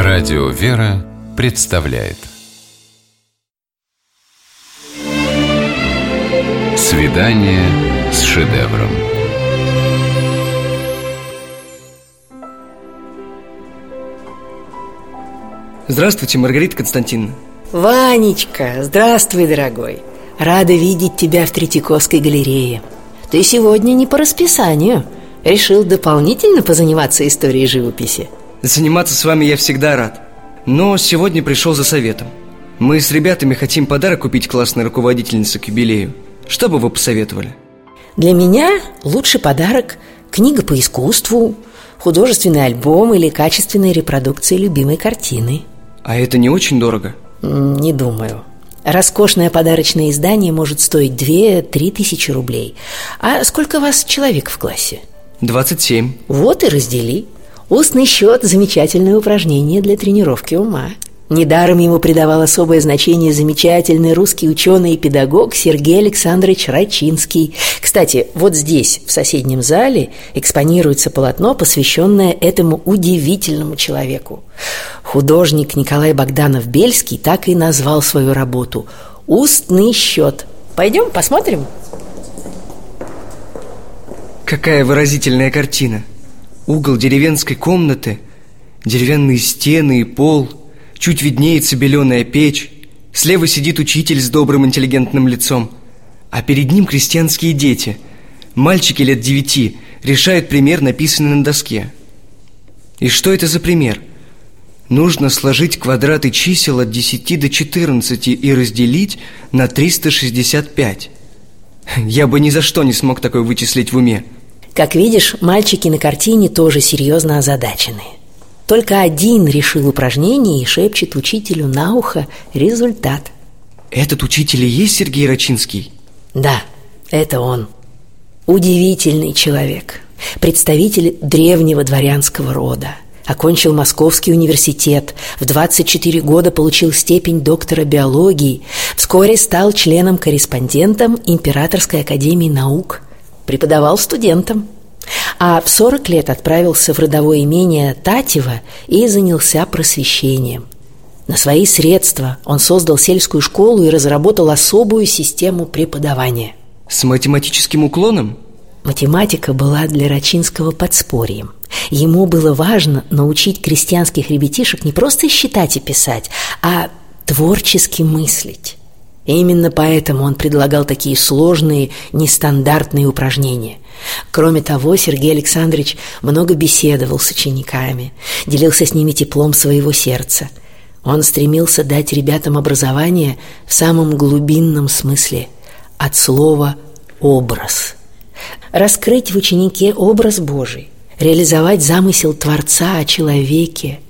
Радио «Вера» представляет «Свидание с шедевром». Здравствуйте, Маргарита Константиновна. Ванечка, здравствуй, дорогой. Рада видеть тебя в Третьяковской галерее. Ты сегодня не по расписанию. Решил дополнительно позаниматься историей живописи? Заниматься с вами я всегда рад. Но сегодня пришел за советом. Мы с ребятами хотим подарок купить классной руководительнице к юбилею. Что бы вы посоветовали? Для меня лучший подарок – книга по искусству, художественный альбом или качественная репродукция любимой картины. А это не очень дорого? Не думаю. Роскошное подарочное издание может стоить 2-3 тысячи рублей. А сколько вас человек в классе? 27. Вот и раздели. Устный счет – замечательное упражнение для тренировки ума. Недаром ему придавал особое значение замечательный русский ученый и педагог Сергей Александрович Рачинский. Кстати, вот здесь, в соседнем зале, экспонируется полотно, посвященное этому удивительному человеку. Художник Николай Богданов-Бельский так и назвал свою работу «Устный счет». Пойдем посмотрим? Какая выразительная картина! Угол деревенской комнаты, деревянные стены и пол, чуть виднеется беленая печь. Слева сидит учитель с добрым интеллигентным лицом, а перед ним крестьянские дети. Мальчики лет 9 решают пример, написанный на доске. И что это за пример? Нужно сложить квадраты чисел от 10 до 14 и разделить на 365. Я бы ни за что не смог такое вычислить в уме. Как видишь, мальчики на картине тоже серьезно озадачены. Только один решил упражнение и шепчет учителю на ухо результат. Этот учитель и есть Сергей Рачинский? Да, это он. Удивительный человек. Представитель древнего дворянского рода. Окончил Московский университет. В 24 года получил степень доктора биологии. Вскоре стал членом-корреспондентом Императорской академии наук. Преподавал студентам. А в 40 лет отправился в родовое имение Татьево и занялся просвещением. На свои средства он создал сельскую школу и разработал особую систему преподавания. С математическим уклоном? Математика была для Рачинского подспорьем. Ему было важно научить крестьянских ребятишек не просто считать и писать, а творчески мыслить. И именно поэтому он предлагал такие сложные, нестандартные упражнения. Кроме того, Сергей Александрович много беседовал с учениками, делился с ними теплом своего сердца. Он стремился дать ребятам образование в самом глубинном смысле, от слова «образ». Раскрыть в ученике образ Божий, реализовать замысел Творца о человеке.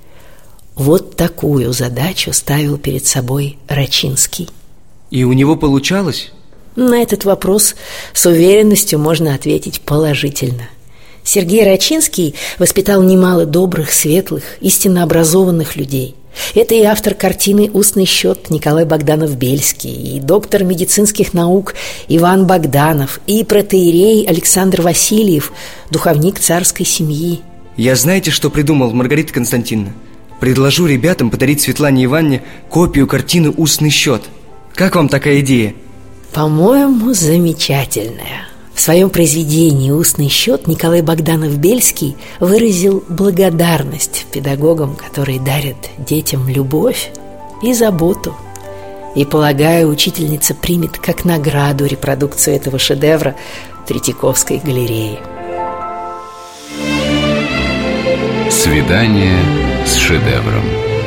Вот такую задачу ставил перед собой Рачинский. И у него получалось? На этот вопрос с уверенностью можно ответить положительно. Сергей Рачинский воспитал немало добрых, светлых, истинно образованных людей. Это и автор картины «Устный счет» Николай Богданов-Бельский, и доктор медицинских наук Иван Богданов, и протоиерей Александр Васильев, духовник царской семьи. Я знаете, что придумал, Маргарита Константиновна? Предложу ребятам подарить Светлане Ивановне копию картины «Устный счет». Как вам такая идея? По-моему, замечательная. В своем произведении «Устный счет» Николай Богданов-Бельский выразил благодарность педагогам, которые дарят детям любовь и заботу. И, полагаю, учительница примет как награду репродукцию этого шедевра в Третьяковской галерее. «Свидание с шедевром».